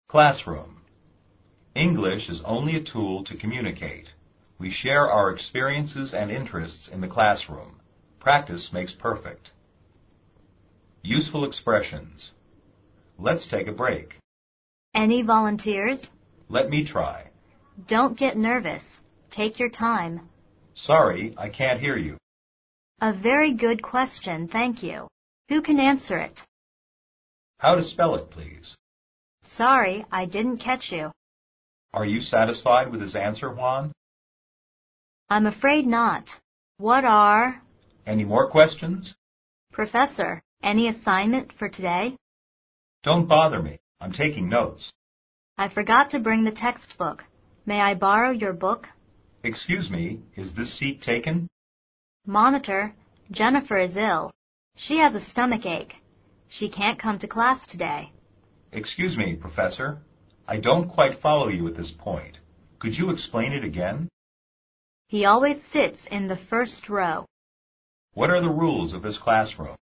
Classroom. English is only a tool to communicate. We share our experiences and interests in the classroom. Practice makes perfect. Useful expressions. Let's take a break. Any volunteers? Let me try. Don't get nervous. Take your time. Sorry, I can't hear you. A very good question, thank you. Who can answer it? How to spell it, please? Sorry, I didn't catch you. Are you satisfied with his answer, Juan? I'm afraid not. What are... Any more questions? Professor, any assignment for today? Don't bother me. I'm taking notes. I forgot to bring the textbook. May I borrow your book? Excuse me, is this seat taken? Monitor, Jennifer is ill. She has a stomach ache. She can't come to class today. Excuse me, Professor. I don't quite follow you at this point. Could you explain it again? He always sits in the first row. What are the rules of this classroom?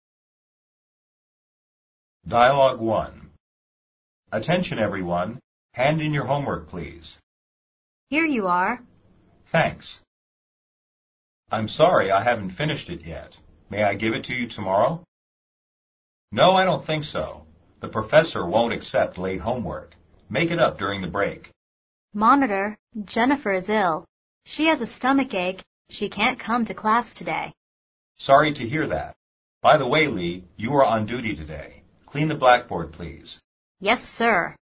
Dialogue 1. Attention, everyone. Hand in your homework, please. Here you are. Thanks. I'm sorry I haven't finished it yet. May I give it to you tomorrow? No, I don't think so. The professor won't accept late homework. Make it up during the break. Monitor, Jennifer is ill. She has a stomach ache. She can't come to class today. Sorry to hear that. By the way, Lee, you are on duty today. Clean the blackboard, please. Yes, sir.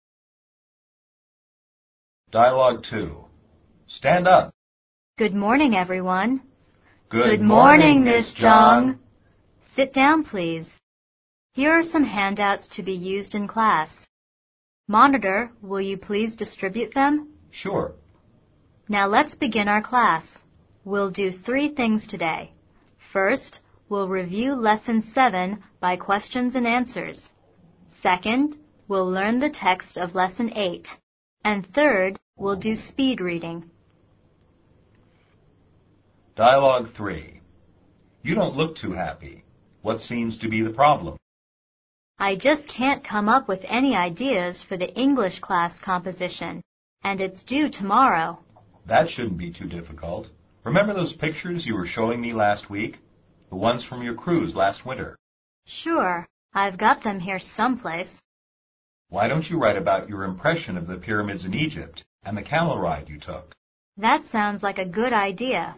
Dialogue 2. Stand up. Good morning, everyone. Good morning, Miss Jung. Sit down, please. Here are some handouts to be used in class. Monitor, will you please distribute them? Sure. Now let's begin our class. We'll do 3 things today. First, we'll review Lesson 7 by questions and answers. Second, we'll learn the text of Lesson 8. And third, we'll do speed reading. Dialogue 3. You don't look too happy. What seems to be the problem? I just can't come up with any ideas for the English class composition, and it's due tomorrow. That shouldn't be too difficult. Remember those pictures you were showing me last week? The ones from your cruise last winter. Sure, I've got them here someplace. Why don't you write about your impression of the pyramids in Egypt and the camel ride you took? That sounds like a good idea.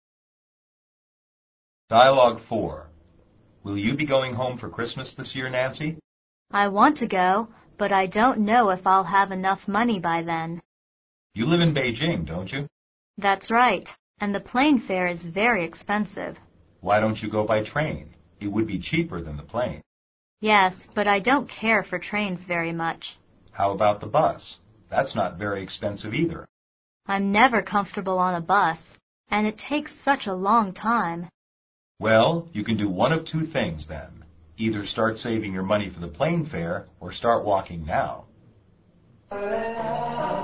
Dialogue 4. Will you be going home for Christmas this year, Nancy? I want to go, but I don't know if I'll have enough money by then. You live in Beijing, don't you? That's right, and the plane fare is very expensive. Why don't you go by train? It would be cheaper than the plane. Yes, but I don't care for trains very much. How about the bus? That's not very expensive either. I'm never comfortable on a bus, and it takes such a long time. Well, you can do one of 2 things then. Either start saving your money for the plane fare or start walking now.